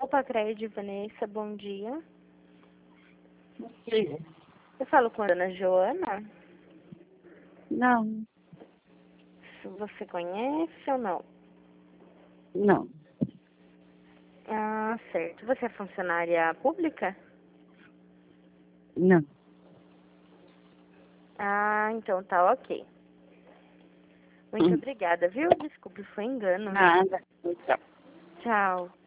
Opa, Crédito, Vanessa, bom dia. Sim. Eu falo com a dona Joana. Não, Você conhece ou não? não, Ah, certo. Você é funcionária pública? não. Ah, então tá ok. Muito obrigada, viu? Desculpe, foi engano. Nada. Tchau. Tchau.